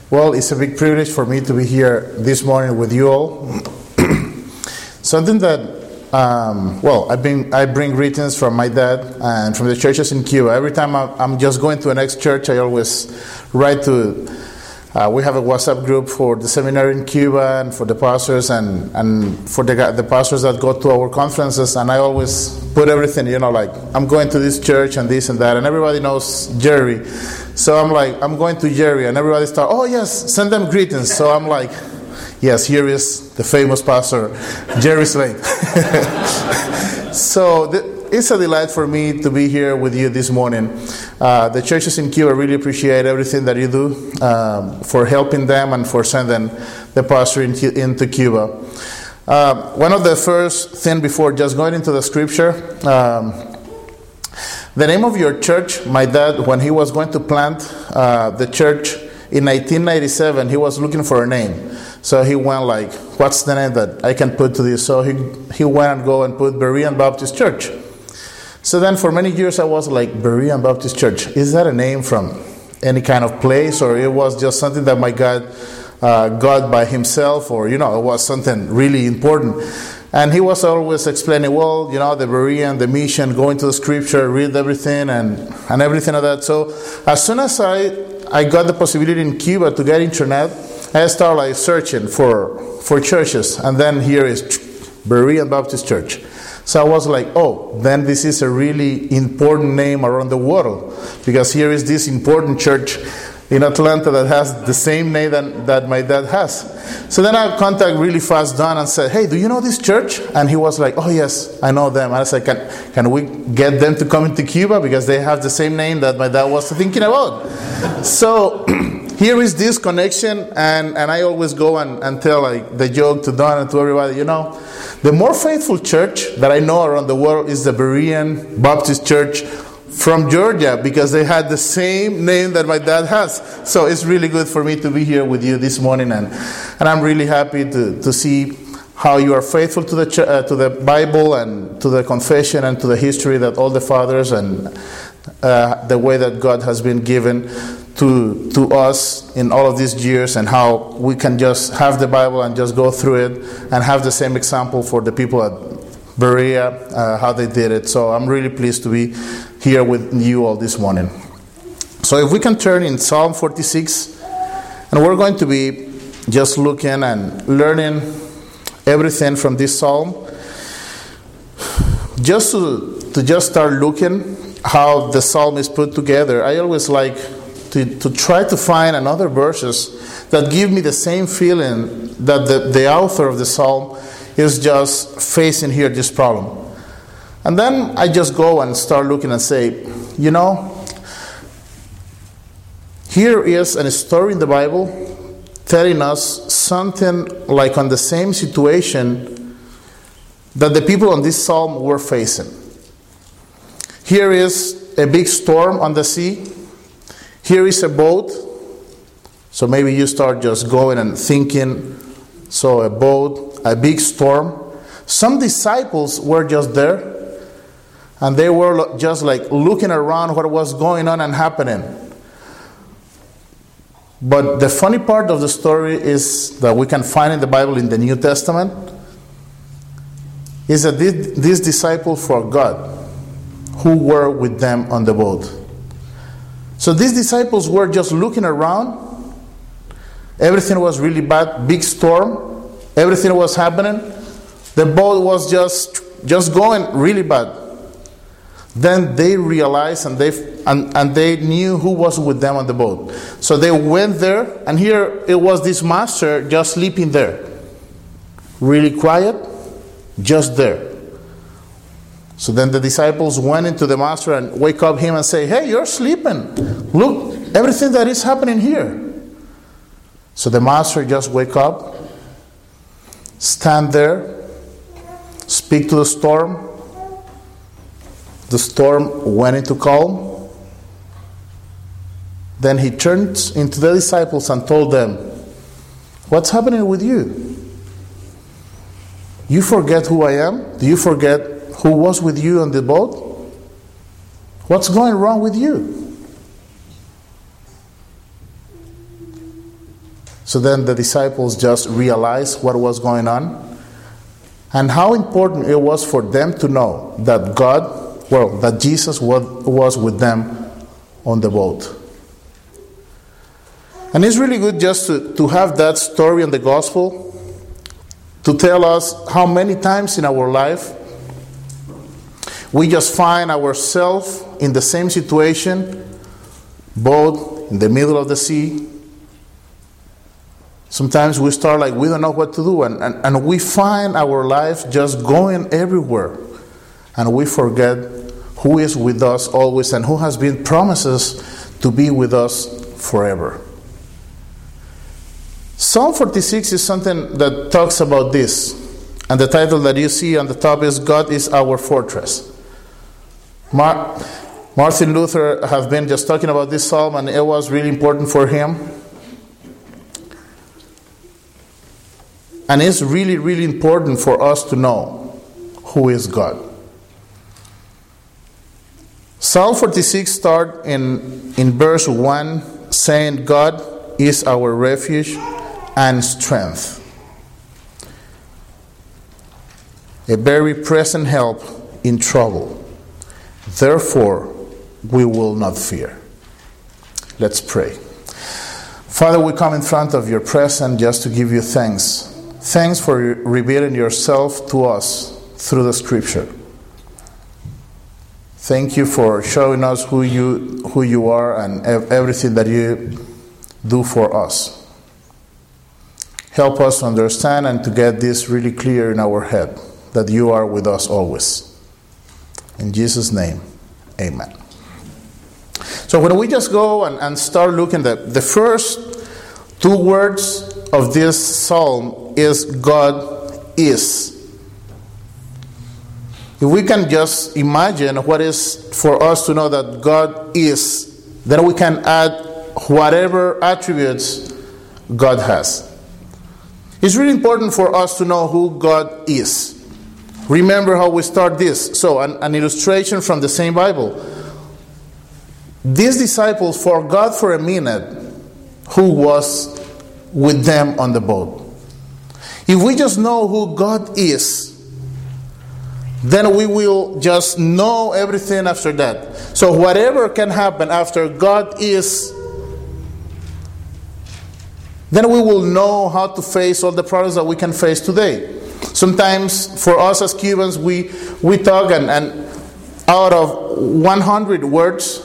Well, it's a big privilege for me to be here this morning with you all. Something that, I bring greetings from my dad and from the churches in Cuba. Every time I'm just going to a next church, I always write to. We have a WhatsApp group for the seminary in Cuba and for the pastors and for the pastors that go to our conferences. And I always put everything, like I'm going to this church and this and that. And everybody knows Jerry. So I'm like, I'm going to Jerry. And everybody starts, oh yes, send them greetings. So I'm like, yes, here is the famous pastor, Jerry Slade. It's a delight for me to be here with you this morning. The churches in Cuba really appreciate everything that you do for helping them and for sending the pastor into Cuba. One of the first things before just going into the scripture, the name of your church, my dad, when he was going to plant the church in 1997, he was looking for a name. So he went like, what's the name that I can put to this? So he went and go and put Berean Baptist Church. So then for many years I was like, Berean Baptist Church, is that a name from any kind of place, or it was just something that my God got by himself, or it was something really important? And he was always explaining, the Berean, the mission, go into the scripture, read everything and everything of that. So as soon as I got the possibility in Cuba to get internet, I started searching for churches, and then here is Berean Baptist Church. So I was like, then this is a really important name around the world, because here is this important church in Atlanta that has the same name that my dad has. So then I contacted really fast Don and said, hey, do you know this church? And he was like, oh yes, I know them. And I said, can we get them to come into Cuba, because they have the same name that my dad was thinking about? So here is this connection, and I always go and tell the joke to Don and to everybody, the more faithful church that I know around the world is the Berean Baptist Church from Georgia, because they had the same name that my dad has. So it's really good for me to be here with you this morning, and I'm really happy to see how you are faithful to the Bible and to the confession and to the history that all the fathers and the way that God has been given to us in all of these years, and how we can just have the Bible and just go through it and have the same example for the people at Berea, how they did it. So I'm really pleased to be here with you all this morning. So if we can turn in Psalm 46, and we're going to be just looking and learning everything from this psalm, just to just start looking how the psalm is put together. I always like to try to find another verses that give me the same feeling that the author of the psalm is just facing here this problem. And then I just go and start looking and say, here is a story in the Bible telling us something like on the same situation that the people on this psalm were facing. Here is a big storm on the sea. Here is a boat. So maybe you start just going and thinking, so a boat, a big storm. Some disciples were just there, and they were just looking around what was going on and happening. But the funny part of the story is that we can find in the Bible in the New Testament is that these disciples forgot who were with them on the boat. So these disciples were just looking around. Everything was really bad, big storm. Everything was happening. The boat was just going really bad. Then they realized and they knew who was with them on the boat. So they went there, and here it was this master just sleeping there. Really quiet, just there. So then the disciples went into the master and wake up him and say, hey, you're sleeping. Look, everything that is happening here. So the master just wake up, stand there, speak to the storm. The storm went into calm. Then he turned into the disciples and told them, what's happening with you? You forget who I am? Do you forget who was with you on the boat? What's going wrong with you? So then the disciples just realized what was going on and how important it was for them to know that that Jesus was with them on the boat. And it's really good just to have that story in the gospel to tell us how many times in our life we just find ourselves in the same situation, boat in the middle of the sea. Sometimes we start like we don't know what to do, and we find our life just going everywhere, and we forget who is with us always and who has been promises to be with us forever. Psalm 46 is something that talks about this, and the title that you see on the top is God is our fortress. Martin Luther has been just talking about this psalm, and it was really important for him. And it's really, really important for us to know who is God. Psalm 46 starts in verse 1 saying, God is our refuge and strength, a very present help in trouble. Therefore, we will not fear. Let's pray. Father, we come in front of your presence just to give you thanks. Thanks for revealing yourself to us through the Scripture. Thank you for showing us who you are and everything that you do for us. Help us to understand and to get this really clear in our head, that you are with us always. In Jesus' name, amen. So when we just go and start looking at the first two words of this psalm is God is. If we can just imagine what is for us to know that God is, then we can add whatever attributes God has. It's really important for us to know who God is. Remember how we start this. So, an illustration from the same Bible. These disciples forgot for a minute who was with them on the boat. If we just know who God is, then we will just know everything after that. So whatever can happen after God is, then we will know how to face all the problems that we can face today. Sometimes for us as Cubans, we talk and out of 100 words,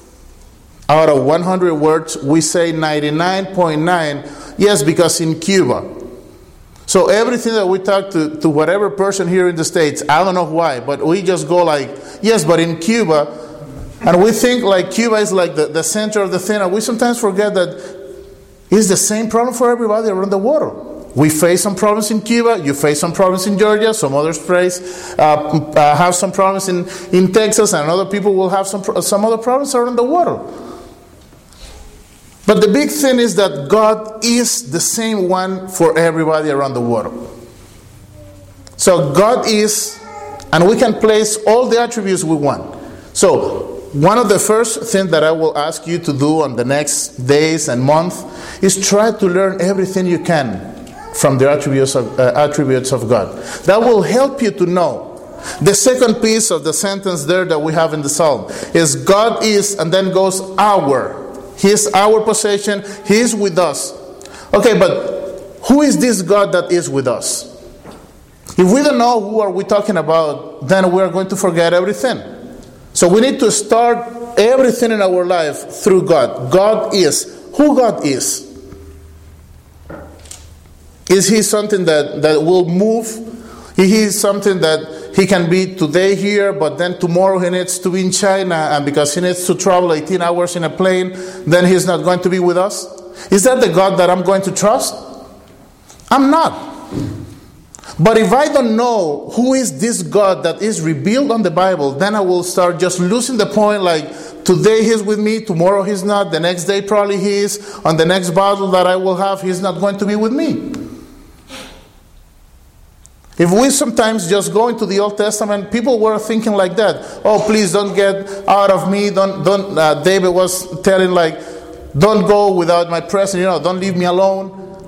we say 99.9 yes, because in Cuba. So everything that we talk to whatever person here in the States, I don't know why, but we just go like, yes, but in Cuba, and we think like Cuba is like the center of the thing, and we sometimes forget that it's the same problem for everybody around the world. We face some problems in Cuba, you face some problems in Georgia, some others have some problems in Texas, and other people will have some other problems around the world. But the big thing is that God is the same one for everybody around the world. So God is, and we can place all the attributes we want. So one of the first things that I will ask you to do on the next days and month is try to learn everything you can from the attributes of God. That will help you to know. The second piece of the sentence there that we have in the psalm is God is, and then goes our. He is our possession. He is with us. Okay, but who is this God that is with us? If we don't know who are we talking about, then we are going to forget everything. So we need to start everything in our life through God. God is. Who God is. Is He something that will move? He is something that He can be today here, but then tomorrow He needs to be in China, and because He needs to travel 18 hours in a plane, then He's not going to be with us? Is that the God that I'm going to trust? I'm not. But if I don't know who is this God that is revealed on the Bible, then I will start just losing the point, like today He's with me, tomorrow He's not, the next day probably He is, on the next battle that I will have, He's not going to be with me. If we sometimes just go into the Old Testament, people were thinking like that. Oh, please don't get out of me. David was telling like, don't go without my presence. Don't leave me alone.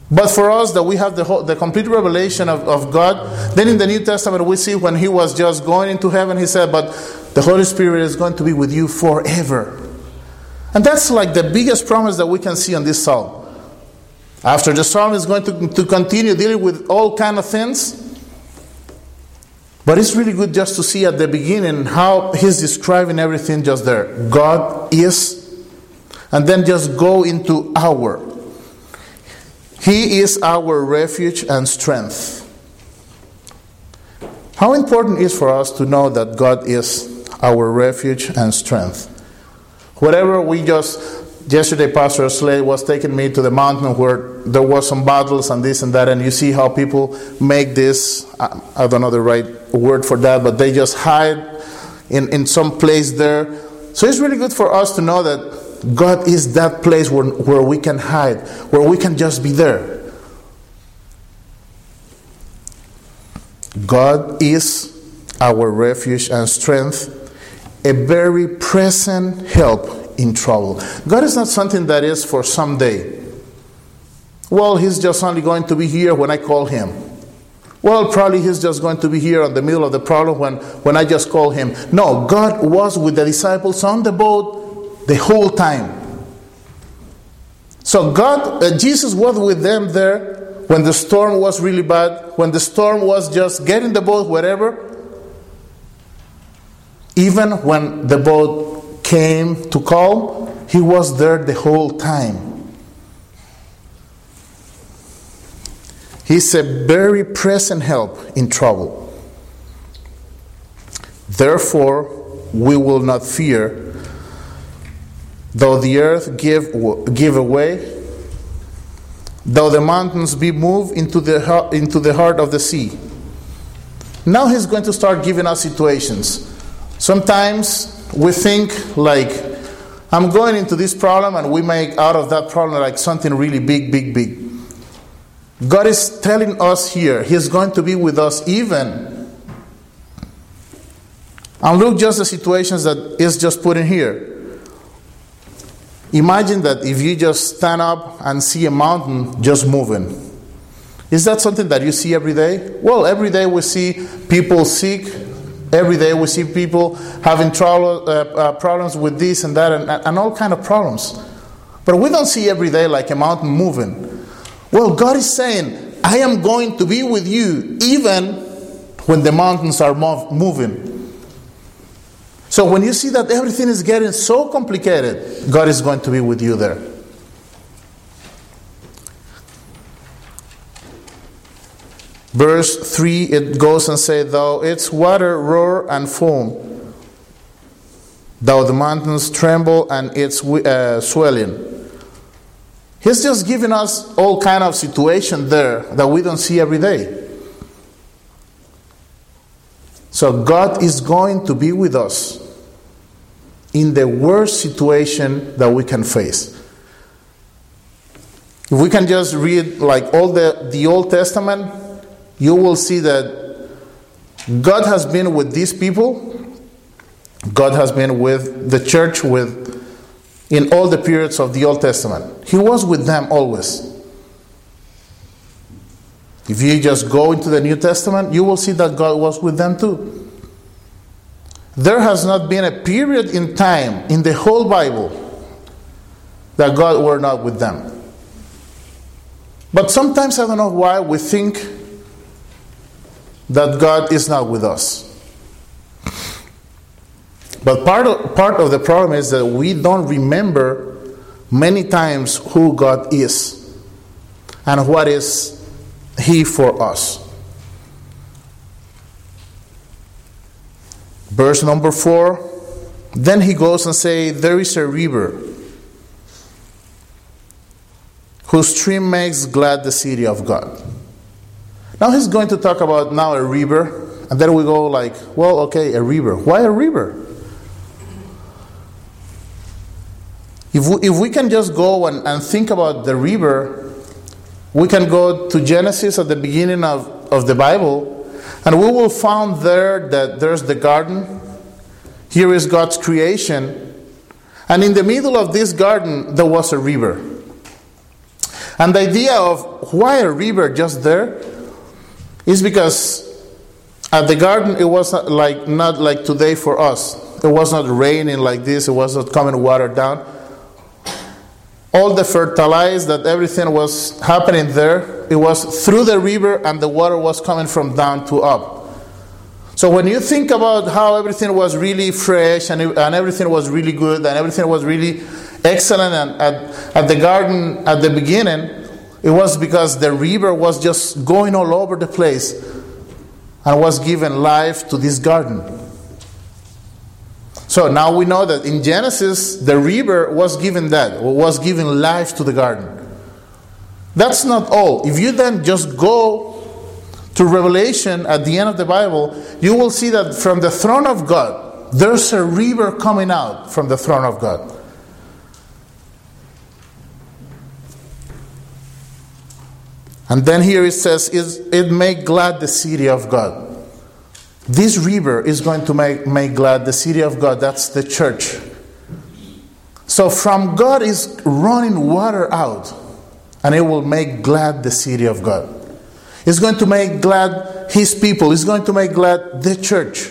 But for us, that we have the complete revelation of God, then in the New Testament we see when he was just going into heaven, he said, but the Holy Spirit is going to be with you forever. And that's like the biggest promise that we can see on this psalm. After the psalm is going to continue dealing with all kind of things. But it's really good just to see at the beginning how he's describing everything just there. God is, and then just go into our. He is our refuge and strength. How important it is for us to know that God is our refuge and strength. Whatever yesterday Pastor Slade was taking me to the mountain where there was some battles and this and that, and you see how people make this, I don't know the right word for that, but they just hide in some place there. So it's really good for us to know that God is that place where we can hide, where we can just be there. God is our refuge and strength, a very present help in trouble. God is not something that is for someday. Well, he's just only going to be here when I call him. Well, probably he's just going to be here in the middle of the problem when I just call him. No, God was with the disciples on the boat the whole time. So Jesus was with them there when the storm was really bad, when the storm was just get in the boat, whatever. Even when the boat came to calm, he was there the whole time. He's a very present help in trouble. Therefore, we will not fear, though the earth give away, though the mountains be moved into the heart of the sea. Now he's going to start giving us situations. Sometimes we think like, I'm going into this problem, and we make out of that problem like something really big. God is telling us here, he's going to be with us even. And look just the situations that is just put in here. Imagine that if you just stand up and see a mountain just moving. Is that something that you see every day? Well, every day we see people sick. Every day we see people having problems with this and that and all kind of problems. But we don't see every day like a mountain moving. Well, God is saying, I am going to be with you even when the mountains are moving. So when you see that everything is getting so complicated, God is going to be with you there. Verse 3, it goes and says, though its water roar and foam, though the mountains tremble and its swelling. He's just giving us all kind of situation there that we don't see every day. So God is going to be with us in the worst situation that we can face. If we can just read like all the Old Testament, you will see that God has been with these people. God has been with the church in all the periods of the Old Testament. He was with them always. If you just go into the New Testament, you will see that God was with them too. There has not been a period in time in the whole Bible that God were not with them. But sometimes, I don't know why, we think that God is not with us. But part of the problem is that we don't remember many times who God is and what is He for us. Verse number 4, then he goes and says, there is a river whose stream makes glad the city of God. Now he's going to talk about now a river, and then we go like, well, okay, a river. Why a river? If we can just go and think about the river, we can go to Genesis at the beginning of the Bible, and we will find there that there's the garden. Here is God's creation. And in the middle of this garden, there was a river. And the idea of why a river just there is because at the garden it was not like today for us. It was not raining like this. It was not coming water down. All the fertilized, that everything was happening there, it was through the river, and the water was coming from down to up. So when you think about how everything was really fresh and everything was really good and everything was really excellent and at the garden at the beginning, it was because the river was just going all over the place and was giving life to this garden. So now we know that in Genesis, the river was giving life to the garden. That's not all. If you then just go to Revelation at the end of the Bible, you will see that from the throne of God, there's a river coming out from the throne of God. And then here it says, it make glad the city of God. This river is going to make glad the city of God. That's the church. So from God is running water out, and it will make glad the city of God. It's going to make glad His people. It's going to make glad the church.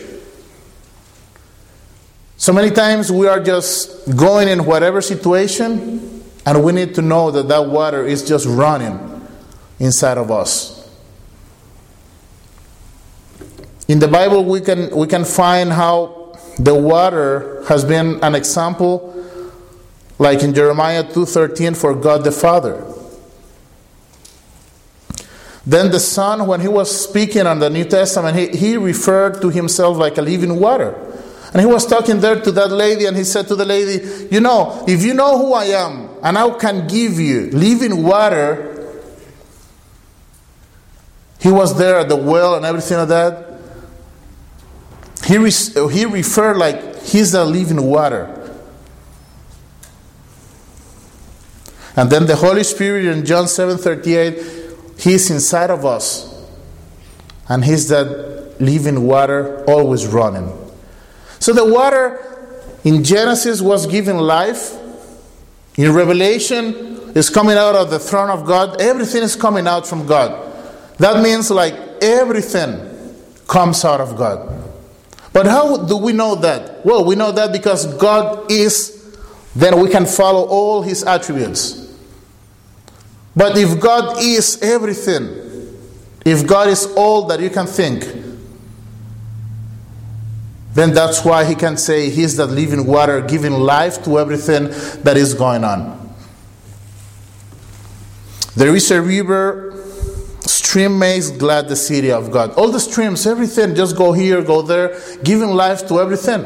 So many times we are just going in whatever situation, and we need to know that that water is just running inside of us. In the Bible, we can find how the water has been an example, like in Jeremiah 2:13, for God the Father. Then the Son, when He was speaking on the New Testament, he referred to Himself like a living water. And He was talking there to that lady, and He said to the lady, if you know who I am, and I can give you living water. He was there at the well and everything like that. He referred like He's the living water. And then the Holy Spirit in John 7:38, He's inside of us. And He's that living water always running. So the water in Genesis was giving life. In Revelation, it's coming out of the throne of God. Everything is coming out from God. That means like everything comes out of God. But how do we know that? Well, we know that because God is, then we can follow all His attributes. But if God is everything, if God is all that you can think, then that's why He can say He's that living water, giving life to everything that is going on. There is a river. Stream makes glad the city of God. All the streams, everything, just go here, go there, giving life to everything.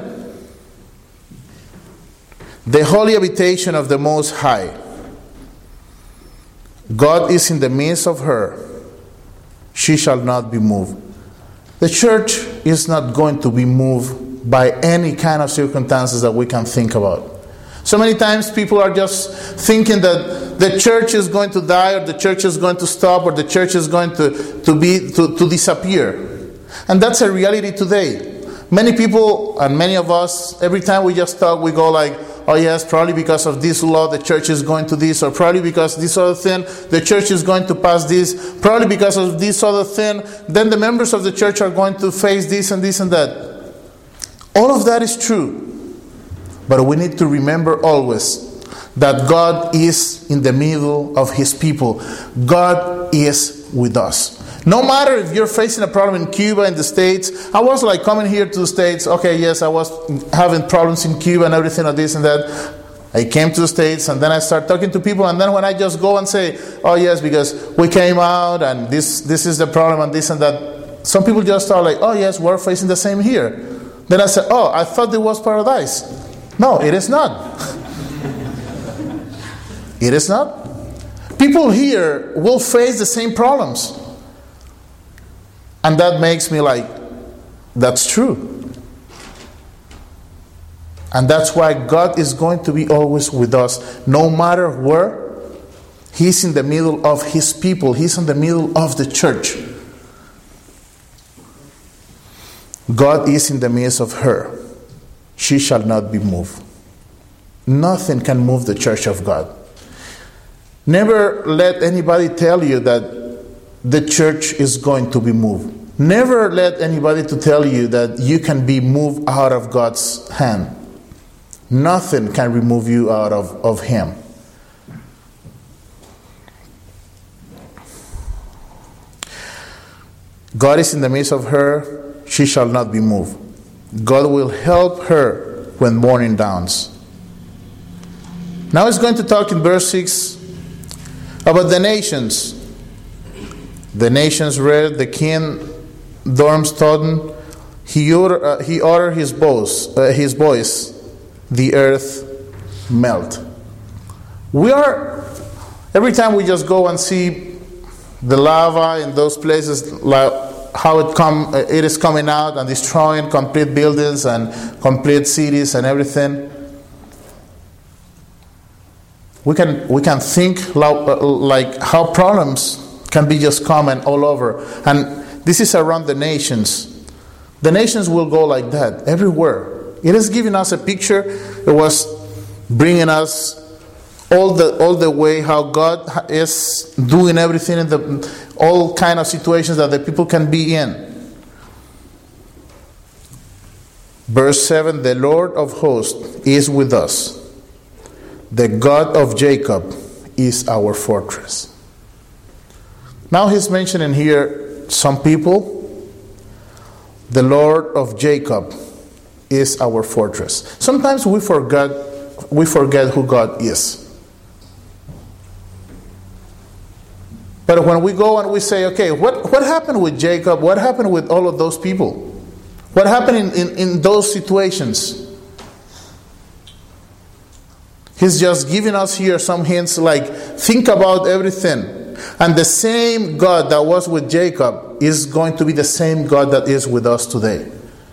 The holy habitation of the Most High. God is in the midst of her. She shall not be moved. The church is not going to be moved by any kind of circumstances that we can think about. So many times people are just thinking that the church is going to die, or the church is going to stop, or the church is going to disappear. And that's a reality today. Many people and many of us, every time we just talk, we go like, oh yes, probably because of this law the church is going to this, or probably because this other thing the church is going to pass this, probably because of this other thing, then the members of the church are going to face this and this and that. All of that is true. But we need to remember always that God is in the middle of His people. God is with us. No matter if you're facing a problem in Cuba, in the States. I was like coming here to the States. Okay, yes, I was having problems in Cuba and everything like this and that. I came to the States, and then I start talking to people, and then when I just go and say, oh yes, because we came out and this is the problem and this and that, some people just are like, oh yes, we're facing the same here. Then I said, oh, I thought it was paradise. No, it is not. It is not. People here will face the same problems. And that makes me like, that's true. And that's why God is going to be always with us. No matter where, He's in the middle of His people. He's in the middle of the church. God is in the midst of her. She shall not be moved. Nothing can move the church of God. Never let anybody tell you that the church is going to be moved. Never let anybody to tell you that you can be moved out of God's hand. Nothing can remove you out of Him. God is in the midst of her, she shall not be moved. God will help her when morning dawns. Now he's going to talk in verse 6 about the nations. The nations read, the king Dormstoden, he uttered his voice, the earth melt. Every time we just go and see the lava in those places, like how it is coming out and destroying complete buildings and complete cities and everything, we can think like how problems can be just common all over. And this is around the nations. The nations will go like that everywhere. It is giving us a picture. It was bringing us all the way how God is doing everything in all kind of situations that the people can be in. Verse 7, the Lord of hosts is with us. The God of Jacob is our fortress. Now he's mentioning here some people. The Lord of Jacob is our fortress. Sometimes we forget who God is. But when we go and we say, okay, what happened with Jacob? What happened with all of those people? What happened in those situations? He's just giving us here some hints like, think about everything. And the same God that was with Jacob is going to be the same God that is with us today.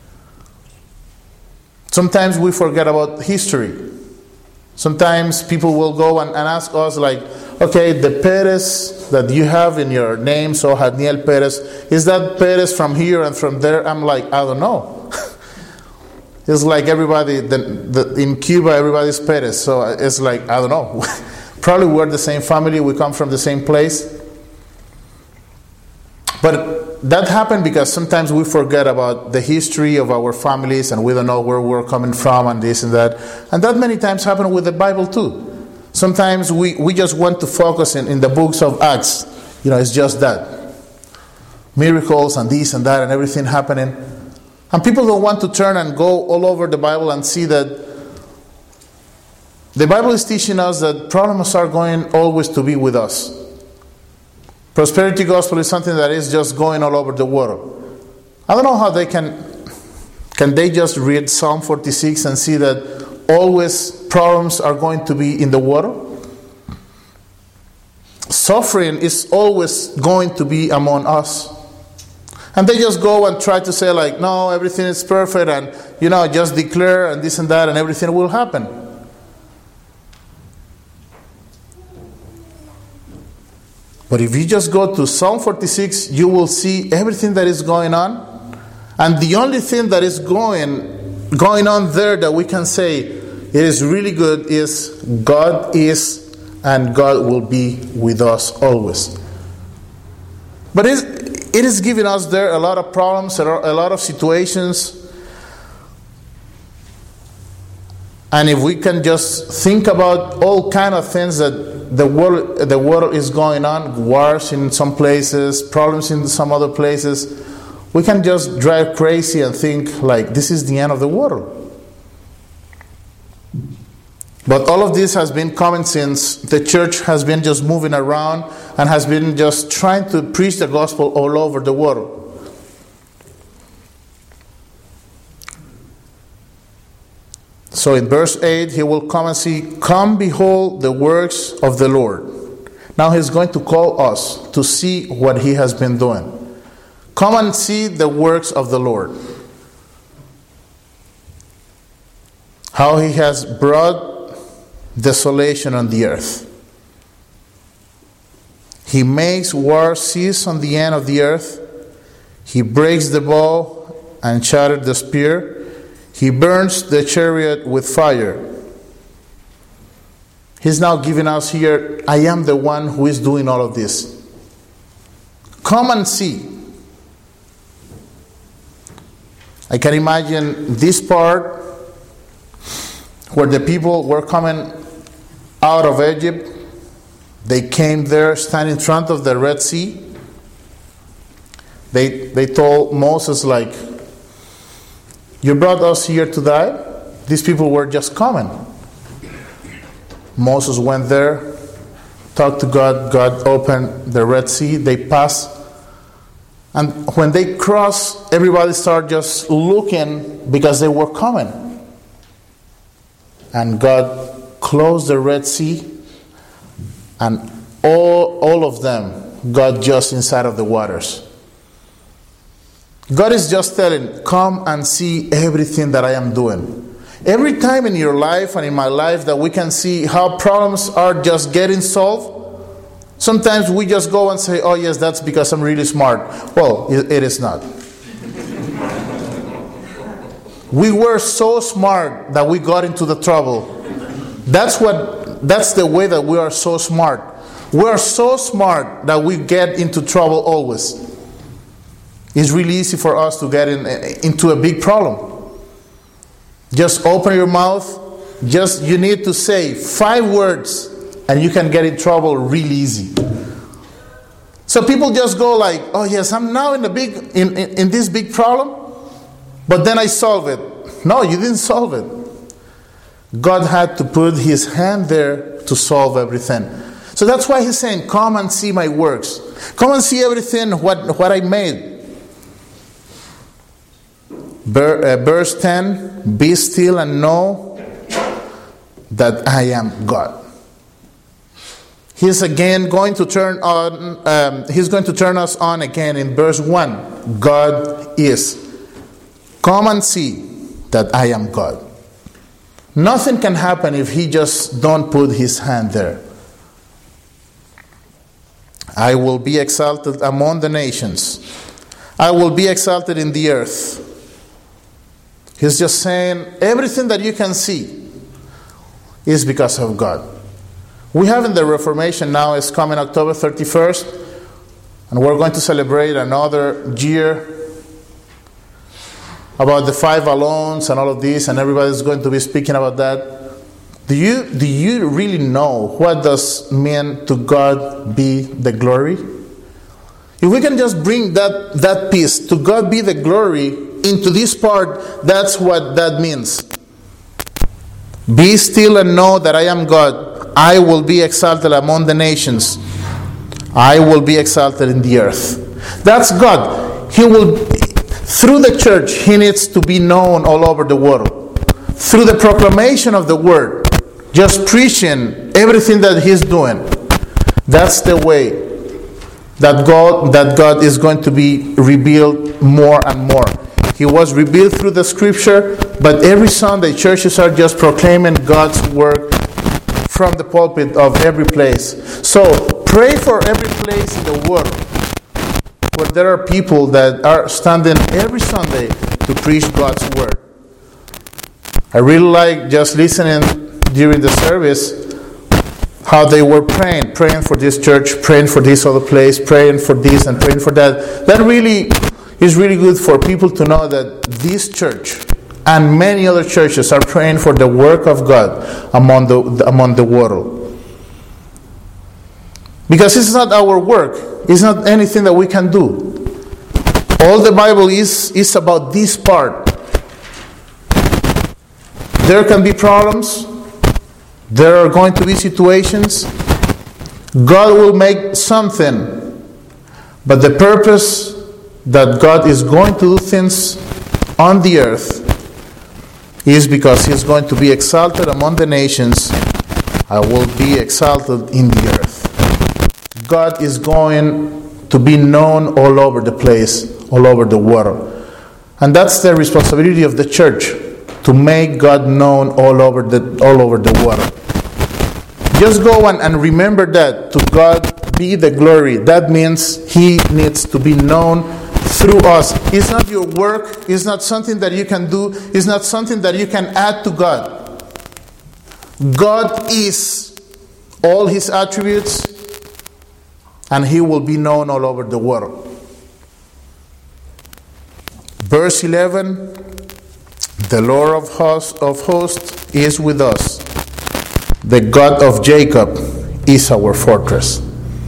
Sometimes we forget about history. Sometimes people will go and ask us like, okay, the Perez that you have in your name, so Hadniel Perez, is that Perez from here and from there? I'm like, I don't know. It's like everybody, in Cuba, everybody's Perez. So it's like, I don't know. Probably we're the same family. We come from the same place. But that happened because sometimes we forget about the history of our families and we don't know where we're coming from and this and that. And that many times happen with the Bible too. Sometimes we just want to focus in the books of Acts. It's just that. Miracles and this and that and everything happening. And people don't want to turn and go all over the Bible and see that the Bible is teaching us that problems are going always to be with us. Prosperity gospel is something that is just going all over the world. I don't know how they can they just read Psalm 46 and see that always problems are going to be in the world? Suffering is always going to be among us. And they just go and try to say like, no, everything is perfect and, just declare and this and that and everything will happen. But if you just go to Psalm 46, you will see everything that is going on. And the only thing that is going on there that we can say it is really good is God is and God will be with us always. But it is giving us there a lot of problems, a lot of situations. And if we can just think about all kind of things that the world is going on, wars in some places, problems in some other places, we can just drive crazy and think like this is the end of the world. But all of this has been coming since the church has been just moving around and has been just trying to preach the gospel all over the world. So in verse 8, he will come and see, come behold the works of the Lord. Now he's going to call us to see what he has been doing. Come and see the works of the Lord. How he has brought desolation on the earth. He makes war cease on the end of the earth. He breaks the bow and shatters the spear. He burns the chariot with fire. He's now giving us here, I am the one who is doing all of this. Come and see. I can imagine this part where the people were coming out of Egypt. They came there, stand in front of the Red Sea. They told Moses, like, you brought us here to die? These people were just coming. Moses went there, talked to God. God opened the Red Sea. They passed. And when they crossed, everybody started just looking because they were coming. And God closed the Red Sea, and all of them got just inside of the waters. God is just telling, come and see everything that I am doing. Every time in your life and in my life that we can see how problems are just getting solved, sometimes we just go and say, oh yes, that's because I'm really smart. Well, it is not. We were so smart that we got into the trouble. That's the way that we are so smart. We are so smart that we get into trouble always. It's really easy for us to get into a big problem. Just open your mouth. You need to say 5 words and you can get in trouble really easy. So people just go like, oh yes, I'm now in this big problem, but then I solve it. No, you didn't solve it. God had to put his hand there to solve everything. So that's why he's saying, come and see my works. Come and see everything what I made. Verse 10, be still and know that I am God. He's again going to turn us on again in verse 1. God is. Come and see that I am God. Nothing can happen if he just don't put his hand there. I will be exalted among the nations. I will be exalted in the earth. He's just saying everything that you can see is because of God. We have in the Reformation now, is coming October 31st, and we're going to celebrate another year about the 5 alones and all of this, and everybody's going to be speaking about that. Do you really know what does mean to God be the glory? If we can just bring that piece, to God be the glory, into this part, that's what that means. Be still and know that I am God. I will be exalted among the nations. I will be exalted in the earth. That's God. He will, through the church, he needs to be known all over the world. Through the proclamation of the word, just preaching everything that he's doing. That's the way that God is going to be revealed more and more. He was revealed through the scripture, but every Sunday churches are just proclaiming God's word from the pulpit of every place. So pray for every place in the world where there are people that are standing every Sunday to preach God's word. I really like just listening during the service how they were praying for this church, praying for this other place, praying for this and praying for that. That really is really good for people to know that this church and many other churches are praying for the work of God among the world. Because it's not our work. It's not anything that we can do. All the Bible is about this part. There can be problems. There are going to be situations. God will make something. But the purpose that God is going to do things on the earth is because he is going to be exalted among the nations. I will be exalted in the earth. God is going to be known all over the place, all over the world. And that's the responsibility of the church, to make God known all over the world. Just go and remember that, to God be the glory. That means he needs to be known through us. It's not your work. It's not something that you can do. It's not something that you can add to God. God is all his attributes, and he will be known all over the world. Verse 11, the Lord of hosts is with us. The God of Jacob is our fortress.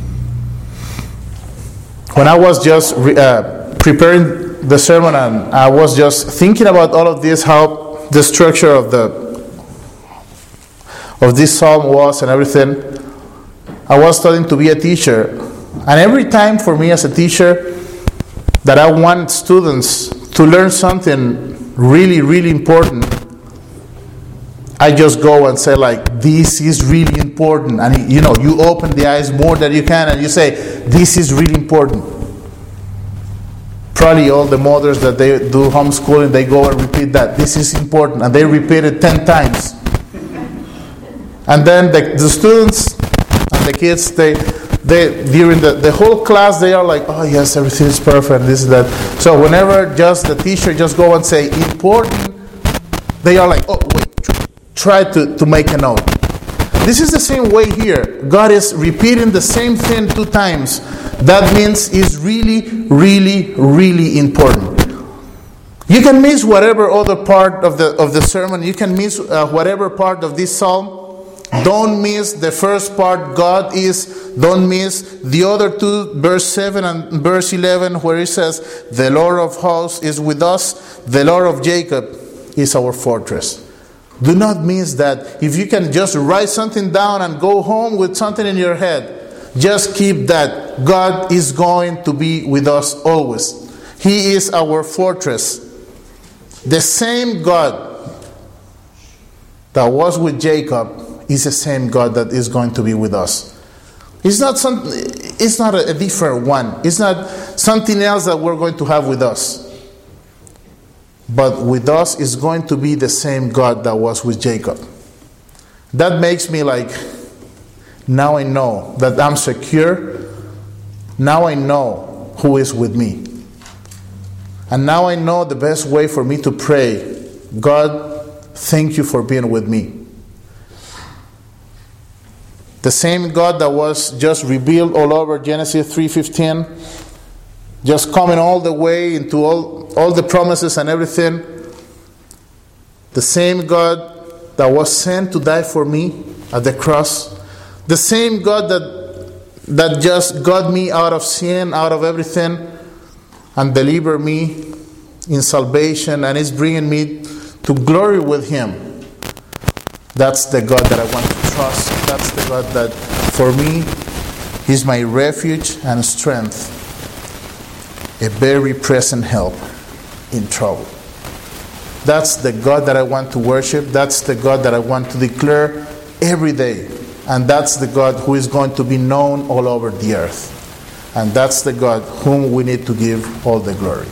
When I was just preparing the sermon and I was just thinking about all of this, how the structure of this psalm was and everything, I was studying to be a teacher. And every time for me as a teacher that I want students to learn something really, really important, I just go and say like, this is really important. And you open the eyes more than you can and you say, this is really important. Probably all the mothers that they do homeschooling, they go and repeat that. This is important. And they repeat it 10 times. And then the students and the kids, they during the whole class, they are like, oh yes, everything is perfect, this is that. So whenever just the teacher just go and say important, they are like, oh wait, try to make a note. This is the same way here. God is repeating the same thing 2 times. That means it's really, really, really important. You can miss whatever other part of the sermon. You can miss whatever part of this psalm. Don't miss the first part, God is. Don't miss the other 2, verse 7 and verse 11, where it says, the Lord of hosts is with us. The Lord of Jacob is our fortress. Do not miss that. If you can just write something down and go home with something in your head, just keep that. God is going to be with us always. He is our fortress. The same God that was with Jacob is the same God that is going to be with us. It's not a different one. It's not something else that we're going to have with us. But with us is going to be the same God that was with Jacob. That makes me like, now I know that I'm secure. Now I know who is with me. And now I know the best way for me to pray, God, thank you for being with me. The same God that was just revealed all over Genesis 3:15, just coming all the way into all the promises and everything. The same God that was sent to die for me at the cross. The same God that just got me out of sin, out of everything, and delivered me in salvation and is bringing me to glory with Him. That's the God that I want to trust. That's the God that, for me, He's my refuge and strength, a very present help in trouble. That's the God that I want to worship. That's the God that I want to declare every day. And that's the God who is going to be known all over the earth. And that's the God whom we need to give all the glory.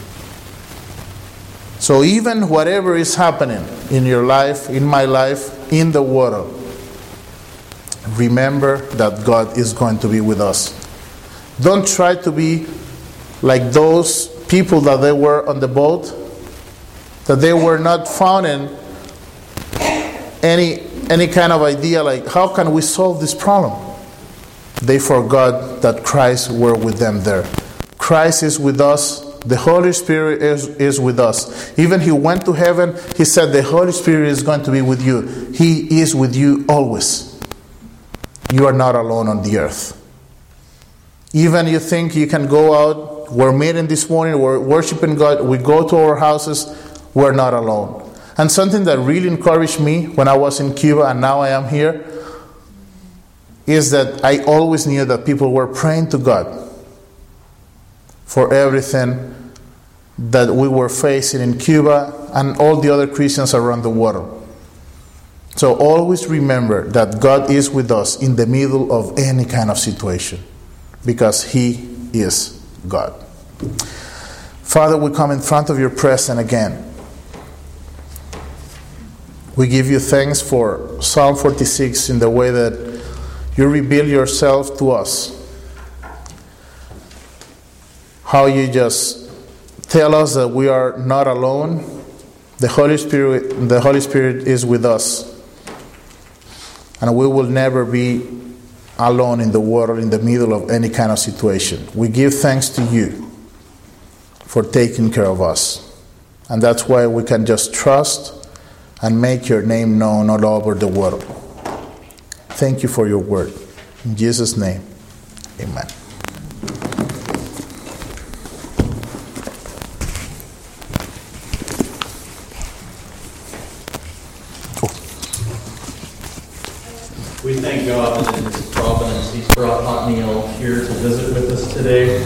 So even whatever is happening in your life, in my life, in the world, remember that God is going to be with us. Don't try to be like those people that they were on the boat, that they were not finding any kind of idea like, how can we solve this problem? They forgot that Christ were with them there. Christ is with us. The Holy Spirit is with us. Even He went to heaven, He said the Holy Spirit is going to be with you. He is with you always. You are not alone on the earth. Even you think you can go out, we're meeting this morning, we're worshiping God, we go to our houses, we're not alone. And something that really encouraged me when I was in Cuba and now I am here is that I always knew that people were praying to God for everything that we were facing in Cuba and all the other Christians around the world. So always remember that God is with us in the middle of any kind of situation, because He is God. Father, we come in front of your presence again. We give you thanks for Psalm 46 in the way that you reveal yourself to us. How you just tell us that we are not alone. The Holy Spirit is with us. And we will never be alone in the world in the middle of any kind of situation. We give thanks to you for taking care of us. And that's why we can just trust and make your name known all over the world. Thank you for your word. In Jesus' name, amen. We thank God that in His providence He's brought Otniel here to visit with us today.